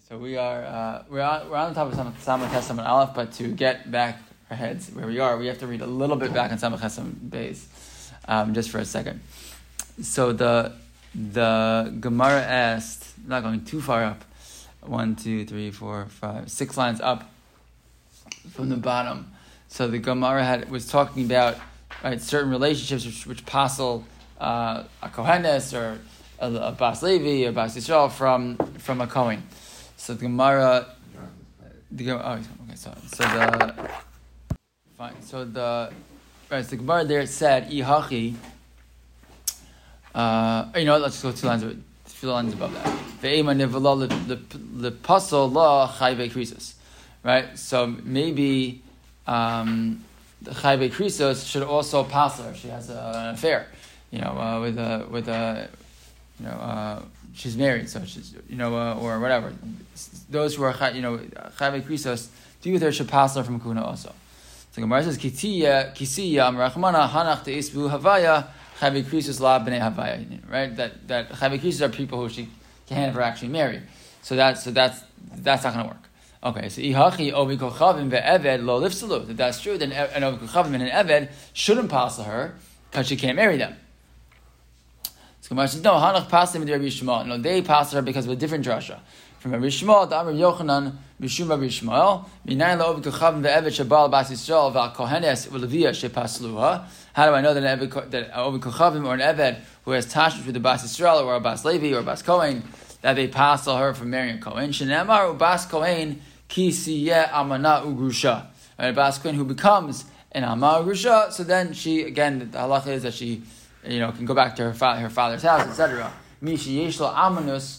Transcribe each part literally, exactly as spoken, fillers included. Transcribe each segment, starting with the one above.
So we are uh, we're on we're on the top of Samach Chesam and Aleph, but to get back our heads where we are, we have to read a little bit back on Samach Chesam Beis, um, just for a second. So the the Gemara asked, not going too far up, one, two, three, four, five, six lines up from the bottom. So the Gemara had was talking about right certain relationships which, which passel uh, a Kohenes or a, a Bas Levi or Bas Yisrael from from a Kohen. So the Gemara, the Gemara, oh, okay, so so the fine, so the right, so the Gemara there said Ihachi. Uh, you know, let's just go two lines, two lines above that. Ve'ema nevala the pasol la chayve krisos, right? So maybe um, the chayve krisos should also pass her. She has a, an affair, you know, uh, with a with a, you know, uh, she's married, so she's, you know, uh, or whatever. Those who are, you know, chayve krisos, do with her should pass her from kuna also. So Gemara says kitiya kisiya amrachmana hanach deisbu havaya. Chavi Krisus la b'nei havaya, right? That that Chavi Krisus are people who she can't ever actually marry. So that's so that's that's not going to work. Okay, so ihachi ovi kochavim ve'eved lo lifsalu. If that's true, then an ovi kochavim and an eved shouldn't pass her because she can't marry them. So Gemara says no, hanach pass them with Rabbi Yishmael. No, they pass her because of a different drasha. From Rabbi Yishmael, the Amr Yochanan, Mishum Rabbi Yishmael, minayin lo ovi kochavim ve'eved shebal bas Yisrael va'kohenes u'leviyah shepasluha. How do I know that an Eved, that an Ovid Kochavim or an Eved who has tashmish with the Bas Yisrael or a Bas Levi or a Bas Kohen, that they pass her from marrying a Kohen? Shenamar Bas Kohen ki siyeh amana ugrusha. A Bas Kohen who becomes an amana ugrusha, so then she, again, the halacha is that she, you know, can go back to her, fa- her father's house, et cetera. Mishi yesh lo amanus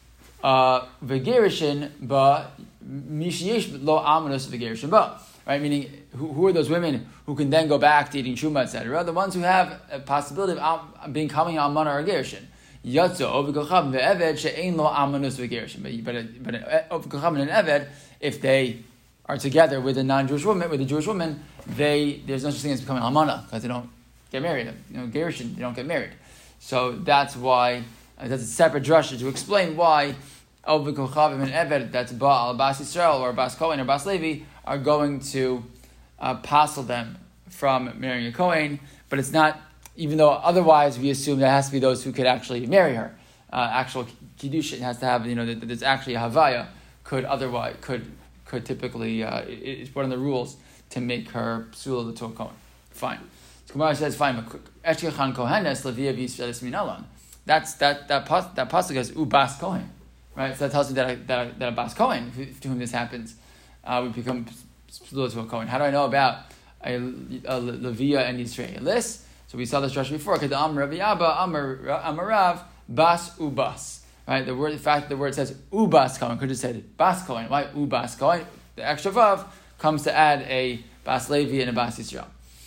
v'gerishin ba, mishi yesh lo amanus v'gerishin ba. Right, meaning who, who are those women who can then go back to eating truma, et cetera? The ones who have a possibility of being coming almana or gerishin. Yatzo ovikochav ve'eved she'ein lo amanus ve'gerishin. But but ovikochav and an eved, if they are together with a non-Jewish woman, with a Jewish woman, they there's no such thing as becoming almana because they don't get married. You know, gerishin, they don't get married. So that's why uh, that's a separate drasha to explain why ovikochav and an eved that's Baal Bas Yisrael or Bas Kohen or Bas Levi are going to uh, passel them from marrying a Kohen, but it's not, even though otherwise we assume that it has to be those who could actually marry her. Uh, actual kiddushin has to have, you know, that there's actually a havaya, could otherwise, could could typically, uh, it, it's one of the rules to make her psula to a Kohen. Fine. So Gemara says, fine, Eshkechan Kohenes, Levia V'Yisraelis Minalan. That's, that, that, that, that pasuk is Ubas Kohen, right? So that tells me that a, that a, that a Bas Kohen, to whom this happens, Uh, we become psula to a Kohen. How do I know about a, a Leviah and Yisraelis? So we saw this drasha before. Because the Amar Rav Abba, Amar Amarav, Bas Ubas. Right? The word, the fact the word says Ubas Kohen could have said Bas Kohen. Why Ubas Kohen? The extra vav comes to add a Bas Levi and a Bas Yisrael.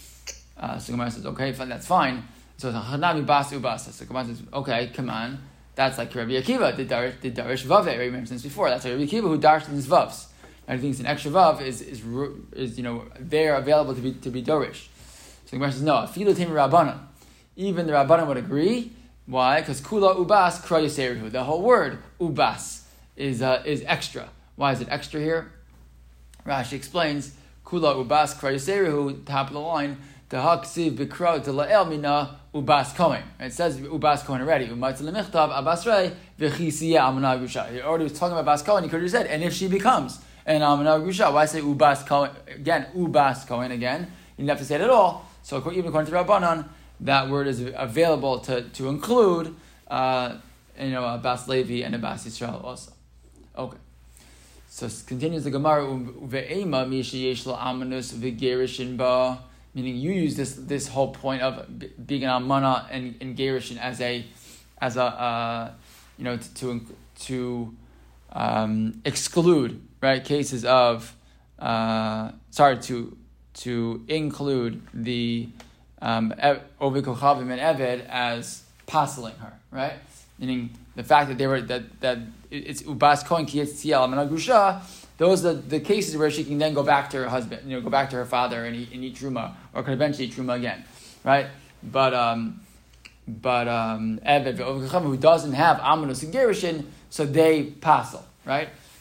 Uh, so Gemara says, okay, that's fine. So Hanami Bas Ubas. So Gemara says, okay, come on. That's like Rabbi Akiva did Darish, did Darish Vave. We mentioned this before. That's like Rabbi Akiva who darshed in his vavs. I think it's an extra vav is is is you know there available to be to be dorish. So the Gemara says no. Afilu tim rabbanan. Even the rabbanan would agree. Why? Because kula ubas kra yiserihu. The whole word ubas is uh, is extra. Why is it extra here? Rashi explains kula ubas kra yiserihu. Top of the line. The haksiv bikra to lael mina ubas kohen. It says ubas kohen already. Umayt lemichtav abasrei v'chisiya amana gusha. He already was talking about bas kohen. He could have said, and if she becomes and Amana Grusha, why say Ubas Kohen again? Ubas Kohen again. You didn't have to say it at all. So even according to Rabbanan, that word is available to, to include, uh, you know, a Bas Levi and a Bas Yisrael also. Okay. So continues the Gemara. Uve'ema mishi yesh lo amanus v'gerishin ba. Meaning you use this this whole point of being an almana and, and gerishin as a as a uh, you know to to, to um, exclude. Right, cases of uh, sorry to to include the um, Ovid Kochavim and Eved as passeling her, right? Meaning the fact that they were that that it's Ubas Kohen Ki Yetziel Amana Grusha. Those are the, the cases where she can then go back to her husband, you know, go back to her father and eat, and eat truma, or could eventually eat truma again, right? But um, but um, Eved Ovid Kochavim who doesn't have Amanus and Gerishin, so they passel, right?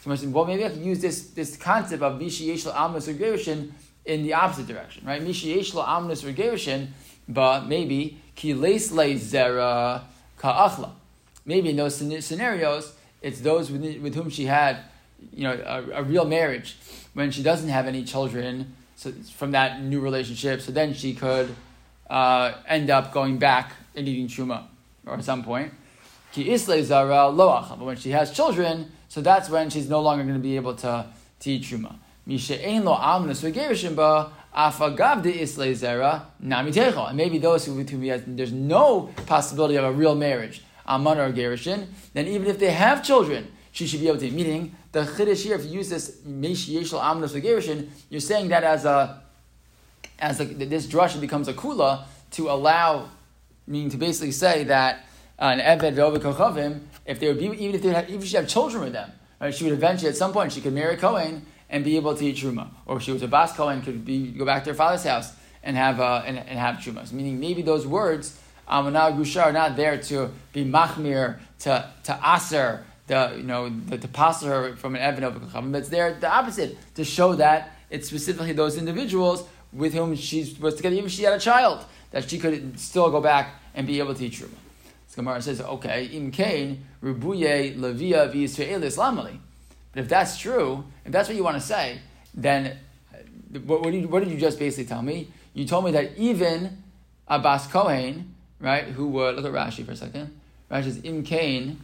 So I said, well, maybe I have to use this, this concept of Mishi Yesh Lo Almanus or Gerushin in the opposite direction, right? Mishi Yesh Lo Almanus or Gerushin, but maybe Ki Leis Le Zera Ka'achla. Maybe in those scenarios, it's those with, with whom she had, you know, a, a real marriage when she doesn't have any children, so from that new relationship. So then she could uh, end up going back and eating truma, or at some point. Ki Isle Zara Loach. But when she has children, so that's when she's no longer going to be able to, to eat truma. Misha Ein Lo Amnus V'Gerushin Ba Afagav De Isle Zara Nami Techo. And maybe those who, with whom he has, there's no possibility of a real marriage, Amana or Gerushin, then even if they have children, she should be able to eat. Meaning, the Chiddush here, if you use this Mish Yeshel Amnus V'Gerushin, you're saying that as a, as a, this drasha becomes a kula to allow, meaning to basically say that uh, an Eved Ve'Oved Kochavim, if they would be, even if they had, even if she had children with them, right, she would eventually at some point she could marry Kohen and be able to eat truma, or if she was a bas Kohen, could be go back to her father's house and have uh, and, and have truma. So meaning maybe those words Amanah Grusha are not there to be machmir, to to aser, the you know the, to pass her from an Eved Ve'Oved Kochavim, but it's there the opposite, to show that it's specifically those individuals with whom she was together, even if she had a child, that she could still go back and be able to eat truma. So Gemara says, okay, in Cain, Rubuye, Levia, V'Yisraelis, Lamali. But if that's true, if that's what you want to say, then what, what, did you, what did you just basically tell me? You told me that even a Bas Kohen, right, who would, look at Rashi for a second, Rashi says, in Cain,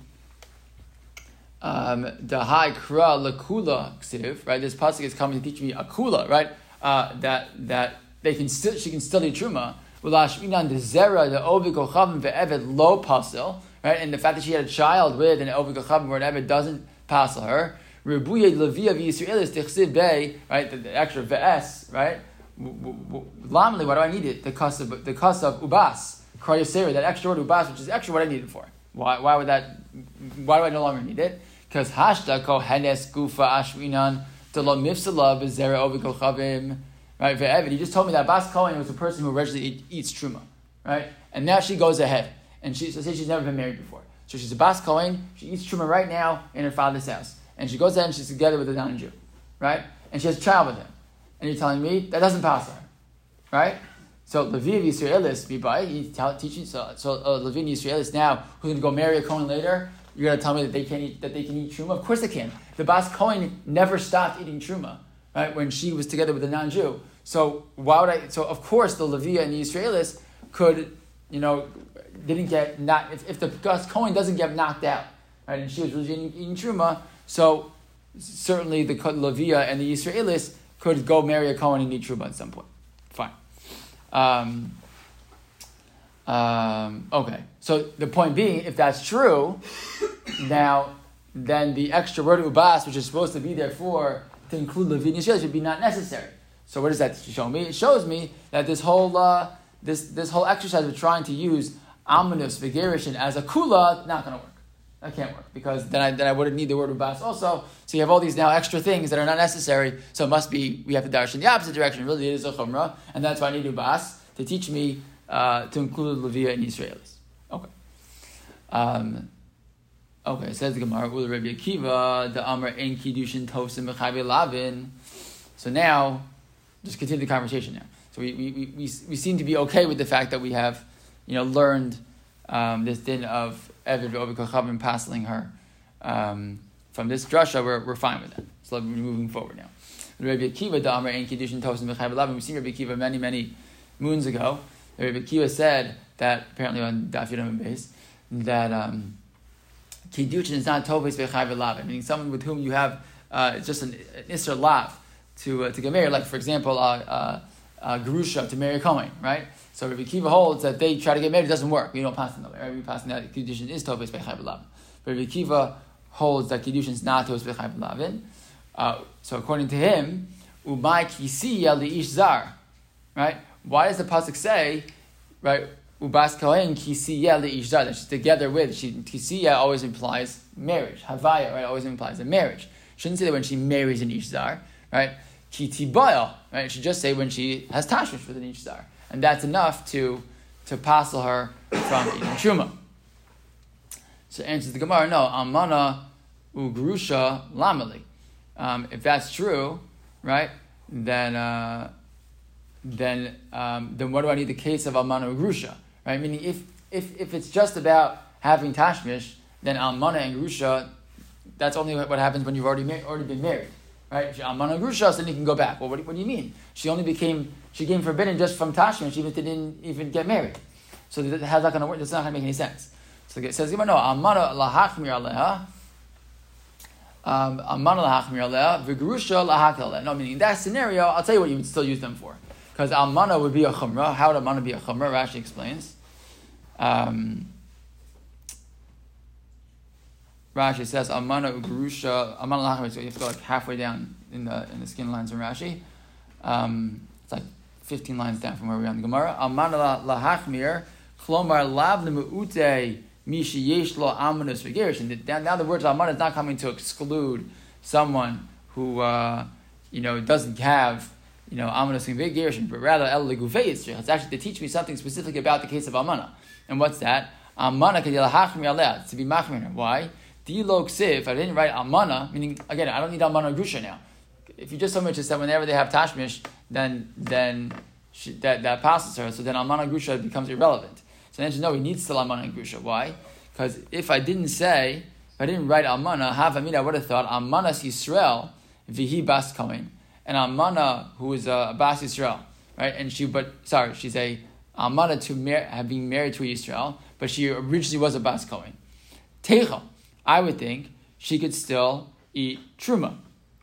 um, the high kra lekula ksiv, right, this pasuk is coming to teach me a kula, right, uh, that that they can still, she can still eat truma. Ulashminan the zera the ovid kochavim ve'eved lo pasil, right, and the fact that she had a child with an ovid kochavim where an eved doesn't pasil her. Rebuye levia v'yisraelis tichsiv bay, right, the, the extra ve'es, right. Lamli, why do I need it? The cost of the cost of ubas, krayasera, that extra word ubas, which is extra what I need it for. Why? Why would that? Why do I no longer need it? Because hashda kohenes gufa ashminan the lo mifsala v'zera ovid kochavim. Right, ve'evid. You just told me that Bas Kohen was a person who regularly eat, eats truma, right? And now she goes ahead, and she so say she's never been married before. So she's a Bas Kohen. She eats truma right now in her father's house, and she goes ahead and she's together with a non-Jew, right? And she has a child with him. And you're telling me that doesn't pass her, right? So Levi Yisraelis bibai, he's teaching. So so uh, Levi Yisraelis now who's going to go marry a Kohen later. You're going to tell me that they can eat that they can eat truma? Of course they can. The Bas Kohen never stopped eating truma, right? When she was together with a non-Jew. So why would I? So of course the Leviah and the Israelis could, you know, didn't get not if, if the Bas Kohen doesn't get knocked out, right? And she was really eating, eating truma, so certainly the Leviah and the Israelis could go marry a Kohen and eat truma at some point. Fine. Um, um, okay. So the point being, if that's true, now then the extra word ubas, which is supposed to be there for to include Leviah and Israelis, would be not necessary. So what does that show me? It shows me that this whole uh, this this whole exercise of trying to use Amanus V'Gerushin as a kula not going to work. That can't work because then I then I wouldn't need the word ubas also. So you have all these now extra things that are not necessary. So it must be we have to dash in the opposite direction. Really, it is a chumrah, and that's why I need ubas to teach me uh, to include Leviah and Israelis. Okay. Um, okay. It says the Gemara Ula Rabbi Akiva the Amar Ein Kiddushin Tosim Mechabe Lavin. So now. Just continue the conversation now. So we, we, we, we seem to be okay with the fact that we have, you know, learned um, this din of Eved Ve'Oved Kochavim passing her um, from this drasha. We're we're fine with that. So we're moving forward now. Rabbi Akiva the Amar Ein Kiddushin Tosim Mechabe Lavin. We've seen Rabbi Akiva many many moons ago. Rabbi Akiva said that apparently on Daf Yudam base that um, Kiddushin is not Tovis Ve'Chabe Lavin, meaning someone with whom you have uh, it's just an, an Isser Lav. To uh, to get married, like for example, uh, uh, uh, Gerusha to marry a Kohen, right? So Rabbi Akiva holds that they try to get married, it doesn't work. We don't pass them, right? We pass them that Kiddushin is Tovis Bechai B'Lavin. But Rabbi Akiva holds that Kiddushin is not Tovis Bechai B'Lavin. Uh, so according to him, Umay Kisiya Li'ish Zar, right? Why does the pasuk say, right? Ubas Kohen Kisiya Li'ish Zar, that she's together with. She, Kisiya always implies marriage. Havaya, right? Always implies a marriage. Shouldn't say that when she marries an Ish Zar, right? Kitibaya, right? It should just say when she has tashmish with an Ish Zar. And that's enough to to passel her from eating truma. So answers the Gemara, no, amana ugrusha lamali. um, if that's true, right, then uh, then um, then what do I need the case of almana ugrusha, right? Meaning, if if if it's just about having tashmish, then almana and grusha, that's only what happens when you've already ma- already been married, right? If you're almana grusha, then you can go back. Well, what do, what do you mean? She only became she became forbidden just from tashmish, even if they didn't even get married. So that, how's that going to work? That's not going to make any sense. So it says, no, almana lahachmir aleha. Um, Amana lahachmir aleha, v'gerusha lahakil aleha. No, meaning in that scenario, I'll tell you what you would still use them for. Because almana would be a chumrah. How would almana be a chumrah? Rashi explains. Um, Rashi says almana ugerusha almana lahachmir. So you have to go like halfway down in the in the skin lines in Rashi. Um, it's like fifteen lines down from where we are in the Gemara. Almana lahachmir chlomar lav lemuute. Mishi yeshlo amanus v'gerushin. Now the word almana is not coming to exclude someone who uh, you know doesn't have you know amanus v'gerushin, but rather el legufei yitzrich. It's actually to teach me something specific about the case of almana. And what's that? Almana kadil hachmir aleh, to be machmir. Why? Dilo ksiv. I didn't write almana, meaning again I don't need almana grusha now. If you just so much as said whenever they have tashmish, then then she, that that passes her. So then almana grusha becomes irrelevant. So the answer is no, he needs still almana and grusha. Why? Because if I didn't say, if I didn't write almana, havamina, I would have thought almanas Yisrael vihi bas kohen, and almana who is a bas Yisrael, right? And she, but sorry, she's a almana to mar- have been married to a Yisrael, but she originally was a bas kohen. Teichel, I would think she could still eat truma.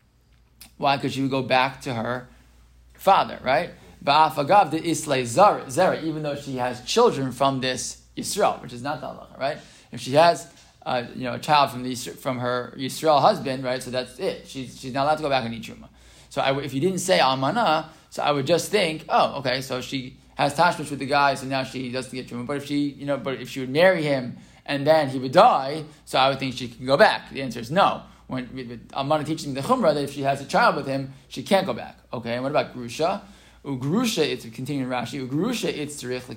Why? Because she would go back to her father, right? Ba'afagav de islay zera, even though she has children from this Yisrael, which is not the halacha, right? If she has, uh, you know, a child from the from her Yisrael husband, right? So that's it. She's she's not allowed to go back and eat truma. So I, if you didn't say almana, so I would just think, oh, okay, so she has tashmish with the guy, so now she doesn't get truma. But if she, you know, but if she would marry him and then he would die, so I would think she can go back. The answer is no. When almana teaching the chumrah that if she has a child with him, she can't go back. Okay, and what about grusha? Ugrusha, it's continuing Rashi. Ugrusha, it's tzarich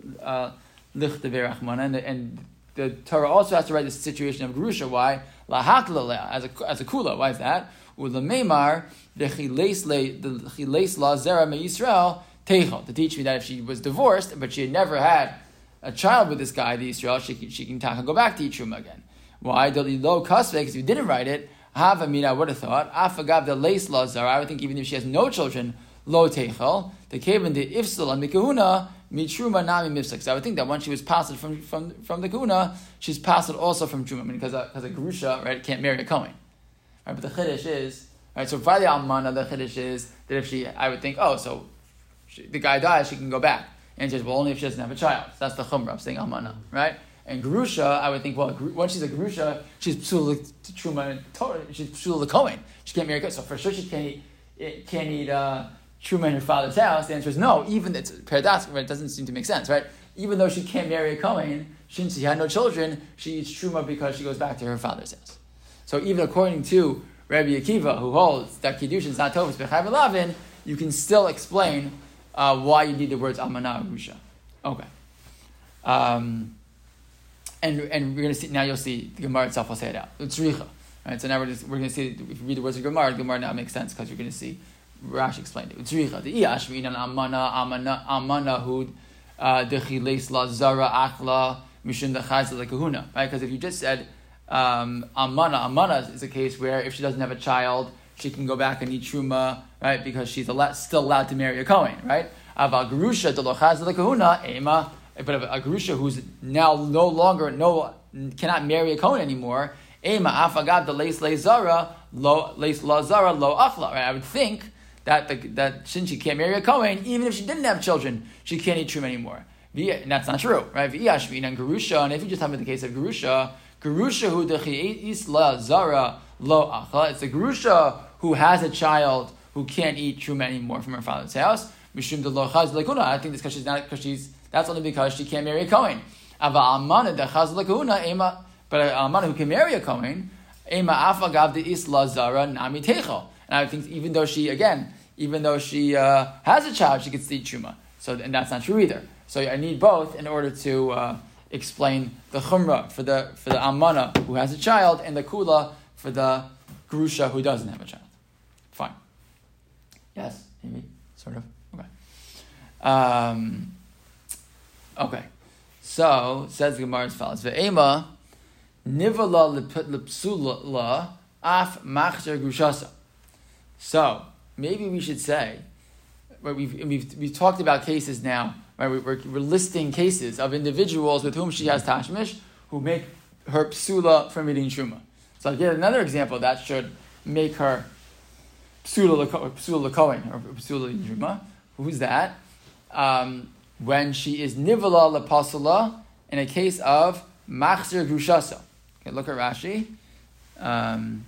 lichtaver achmana, and and the Torah also has to write the situation of grusha. Why? Lahaklaleh as a as a kula. Why is that? Ulamemar the chiles le the chiles la zera me Yisrael teichel, to teach me that if she was divorced but she had never had a child with this guy, the Yisrael, she can, she can go back to eat truma again. Why? Doli lo kasve, because if you didn't write it, havamina, I would have thought afagav the leis la zera. I would think even if she has no children, lo teichel, the kevin the ifsal and mikahuna mitruma nami mifsek. So I would think that once she was passed from from from the kahuna, she's passed also from truma. I mean, because because a, a gerusha, right, can't marry a kohen, right? But the chiddush is, right. So for the almana, the chiddush is that if she, I would think, oh, so she, the guy dies, she can go back, and she says, well, only if she doesn't have a child. So that's the chumrah of saying almana, right? And gerusha, I would think, well, once she's a gerusha, she's psul to truma, she's psul the kohen. She can't marry a kohen, so for sure she can't eat, can't eat. Uh, Truma in her father's house. The answer is no. Even it's paradoxical, right? It doesn't seem to make sense, right? Even though she can't marry a kohen, since she had no children, she eats truma because she goes back to her father's house. So even according to Rabbi Akiva, who holds that kiddushin is not tovus b'chayv lavin, you can still explain uh, why you need the words almana grusha. Okay. Um, and and we're going to see now. You'll see the Gemara itself will say it out. It's richa, right? So now we're just, we're going to see if you read the words of Gemara, the Gemara now makes sense because you're going to see. Rashi explained it. Tzricha the iashvin and amana amana amana hud dechiles la zara achla mishum dechaz la kahuna. Right? Because if you just said um, amana amana is a case where if she doesn't have a child, she can go back and eat truma, right? Because she's allowed, still allowed to marry a kohen, right? Aval gerusha delochaz la kahuna ema. But a gerusha who's now no longer no cannot marry a kohen anymore. Ema afagav the leis le zara lo leis la zara lo achla. Right? I would think. That the, that since she can't marry a kohen, even if she didn't have children, she can't eat truma anymore. And that's not true, right? V'iyashvin and gerusha, and if you just have in the case of gerusha, gerusha hu dechi isla zara lo achla. It's the gerusha who has a child who can't eat truma anymore from her father's house. Mishum de lo chaz lekuna. I think this because she's not because she's that's only because she can't marry a kohen. Ava almana de chaz lekuna ema, but an almana who can marry a kohen ema afagav de isla zara nami teichel. And I think even though she, again, even though she uh, has a child, she could still eat truma. So, and that's not true either. So I need both in order to uh, explain the chumrah for the for the almana who has a child and the kula for the gerusha who doesn't have a child. Fine. Yes, maybe, sort of. Okay. Um, okay. So, says the Gemara as follows. Ve'ema nivala lepsula af machzer gushasa. So, maybe we should say, right, we've, we've, we've talked about cases now, right, we're, we're listing cases of individuals with whom she has tashmish, who make her psula from eating truma. So I'll give another example that should make her psula l'kohen, or psula eating truma. Who's that? Um, when she is nivala lepasula in a case of machzer gushasa. Okay, look at Rashi. Um,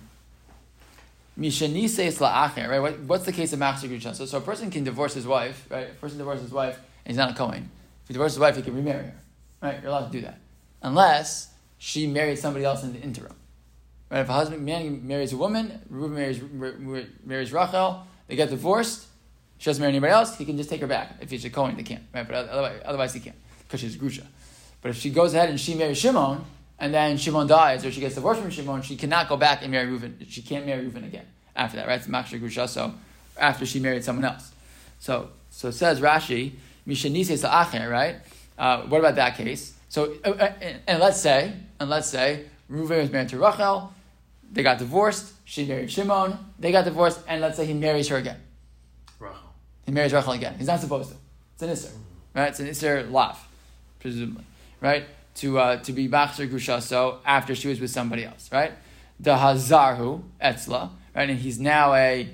Mishanises la'acher, right? What, what's the case of machzer gushasa? So, so a person can divorce his wife, right? A person divorces his wife and he's not a kohen. If he divorces his wife, he can remarry her, right? You're allowed to do that, unless she married somebody else in the interim, right? If a husband man marries a woman, Reuben marries marries Rachel, they get divorced. She doesn't marry anybody else. He can just take her back. If he's a kohen, they can't, right? But otherwise, otherwise he can't because she's grusha. But if she goes ahead and she marries Shimon, and then Shimon dies, or she gets divorced from Shimon, she cannot go back and marry Reuven. She can't marry Reuven again after that, right? It's machzer grusha. So after she married someone else. So so it says Rashi, Mishanise Sa'acher, right? Uh, what about that case? So uh, uh, and, and let's say, and let's say Reuven was married to Rachel, they got divorced. She married Shimon, they got divorced, and let's say he marries her again. Rachel. He marries Rachel again. He's not supposed to. It's an Isser, right? It's an Isser lav, presumably, right? To uh, to be machzer grusha, so after she was with somebody else, right? The hazarhu etzla, right? And he's now a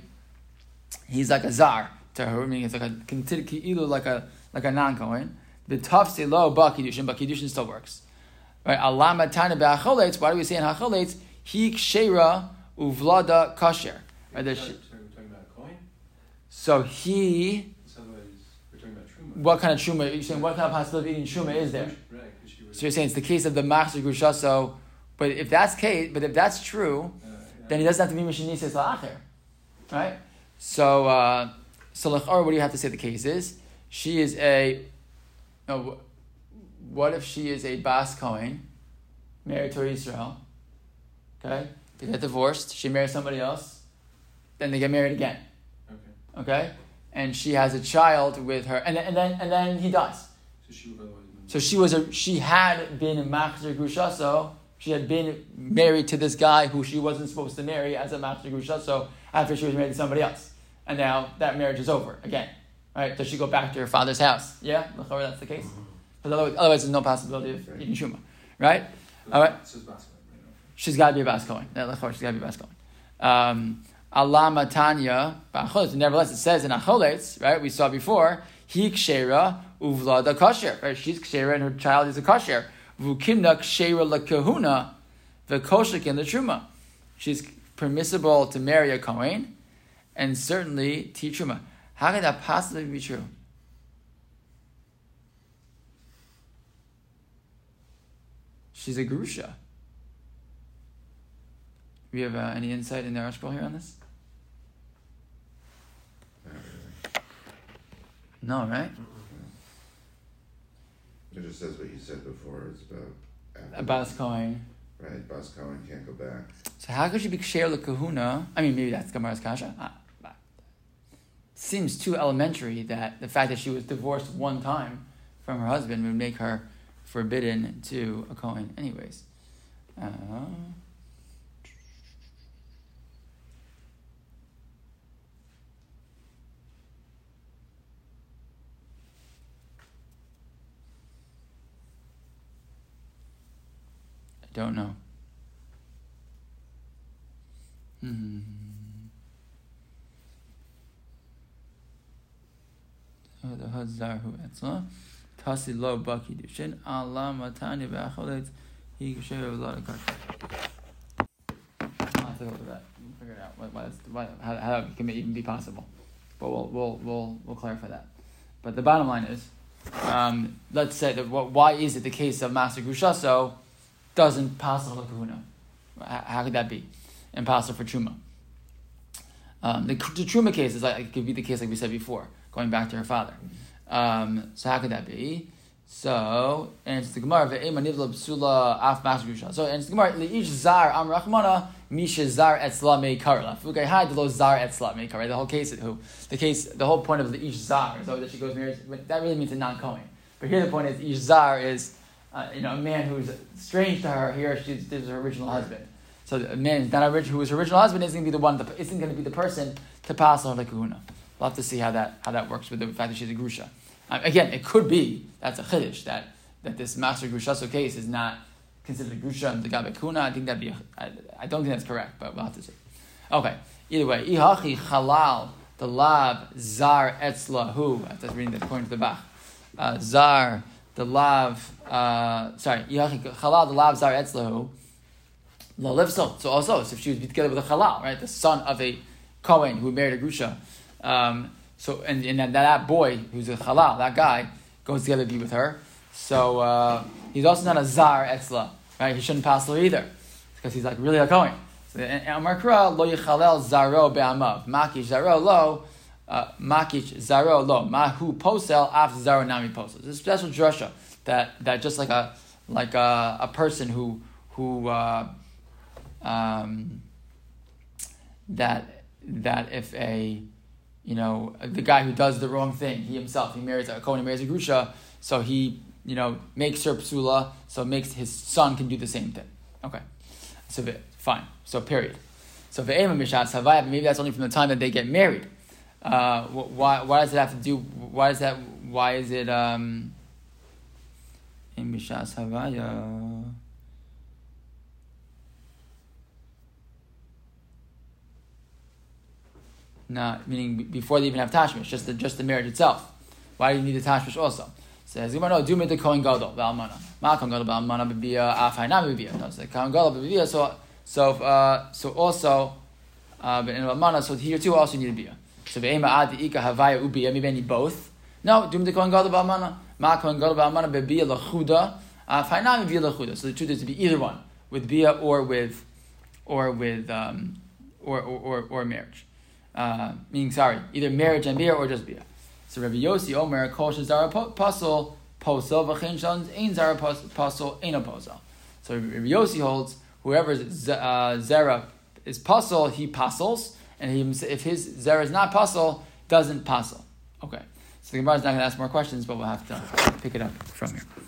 he's like a zar to her, meaning it's like a ki'ilu, like a like a non-kohen. The tafsi lo ba kiddushin, but kiddushin still works, right? Alama tana be'acholetz. Why do we say in hacholetz he kshera uvlada kasher? Right? We're talking about a coin. So he. Otherwise, we're talking about truma. What kind of truma? You're saying what kind of possibility of eating truma is there? Right. So you're saying it's the case of the machzer grusha. So, but if that's case, but if that's true, uh, yeah. then he doesn't have to be mishanises la'acher, right? So, uh, so l'chor, what do you have to say the case is? She is a. No, what if she is a bas kohen, married to Israel? Okay, they get divorced. She marries somebody else, then they get married again. Okay. Okay, and she has a child with her, and and then and then he dies. So she would otherwise. So she was a she had been a machzer grusha, so she had been married to this guy who she wasn't supposed to marry as a machzer grusha. So after she was married to somebody else, and now that marriage is over again, right? Does she go back to her father's house? Yeah, that's the case. Because otherwise, otherwise, there's no possibility of eating truma, right? All right. She's got to be a bas kohen. She's got to be a bas kohen. Um, Allah matanya ba'acholetz. Nevertheless, it says in acholetz, right? We saw before. He kshera uvlada kasher. Right? She's kshera and her child is a kasher. Vukimna kshera lekahuna v'koshek the truma. She's permissible to marry a kohen and certainly teach truma. How can that possibly be true? She's a grusha. Do we have uh, any insight in the article here on this? No, right? It just says what you said before. It's about a bas kohen. Right, bas kohen can't go back. So how could she be ksher lekahuna? I mean, maybe that's Gemara's kasha. Ah, seems too elementary that the fact that she was divorced one time from her husband would make her forbidden to a kohen. Anyways, uh, I don't know. Hmm. So the Hazarhu Etzla, Tasi Lo Baki Dushin, Allah Matani Ba'acholet, he could share a lot of cards. I'll have to go with that. We'll figure it out. Why, why, why, how, how it can even be possible. But we'll, we'll, we'll, we'll clarify that. But the bottom line is, um, let's say that what, why is it the case of Master Grushaso doesn't possible kahuna? How, how could that be? Impossible for Truma. Um, the, the Truma case is like, it could be the case like we said before, going back to her father. Um, so how could that be? So, and it's the Gemara, Ve'ema nivla b'sula af mas grusha. So, and it's the Gemara, Le'ish zar am rachmana, misha zar etzla mei karla. Fukei hai de lo zar etzla mei karla. The whole case, who, the case, the whole point of the ish zar is always that she goes married, that really means a non-Kohen. But here the point is, ish zar is, uh, you know, a man who's strange to her, here she's, this is her original husband. So a man not a, who is her original husband isn't going to be the one, that, isn't going to be the person to pass on the kahuna. We'll have to see how that, how that works with the fact that she's a grusha. Um, again, it could be, that's a chiddush, that, that this master grushaso case is not considered a grusha and the gabe kuna. I think that'd be, a, I, I don't think that's correct, but we'll have to see. Okay, either way, ihachi halal, the lav, zar etzlahu, that's reading that according to the Bach. Uh, zar, the lav, uh, sorry, ihachi halal, the lav, zar etzlahu, lo livso. So also, so if she was together with a halal, right, the son of a Kohen who married a grusha, um, So and, and that, that boy who's a halal, that guy goes together to be with her. So uh, he's also not a zar etzla, right? He shouldn't pass her either because he's like really a kohen. So Amar Kra lo yichalel zaro be'amav makish zaro lo uh, makish zaro lo mahu posel af zaro nami posel. It's a special drasha that that just like a like a, a person who who uh, um, that that if a You know, the guy who does the wrong thing, he himself, he marries a Kohen, he marries a Grusha, so he, you know, makes her psula, so makes his son can do the same thing. Okay. So, fine. So, period. So, ve'ema mishat havaya, maybe that's only from the time that they get married. Uh, why, why does it have to do, why is that, why is it, um, in mishat havaya? Not meaning before they even have tashmish, just the just the marriage itself. Why do you need the tashmish also? Says you know, do me the kohen gadol ba'almana, ma kohen gadol ba'almana b'bia afayna b'bia. No, so kohen gadol b'bia. So so uh, so also, uh, but in ba'almana, so here too also need a bia. So ve'ema ad ika havaya ubia. Maybe I need both. No, do me the kohen gadol ba'almana, ma kohen gadol ba'almana b'bia lachuda afayna b'bia lachuda. So the truth is to be either one, with bia or with, or with um, or or or, or marriage. Uh, meaning, sorry, either marriage and bia or just bia. So Rabbi Yossi Omer kol shezara pasol posel v'chein shalom ein zara pasol eino posel. So Rabbi Yossi holds whoever's uh, zera is pasol, he pasels, and he, if his zera is not pasol, doesn't pasel. Okay. So the Gemara is not going to ask more questions, but we'll have to pick it up from here.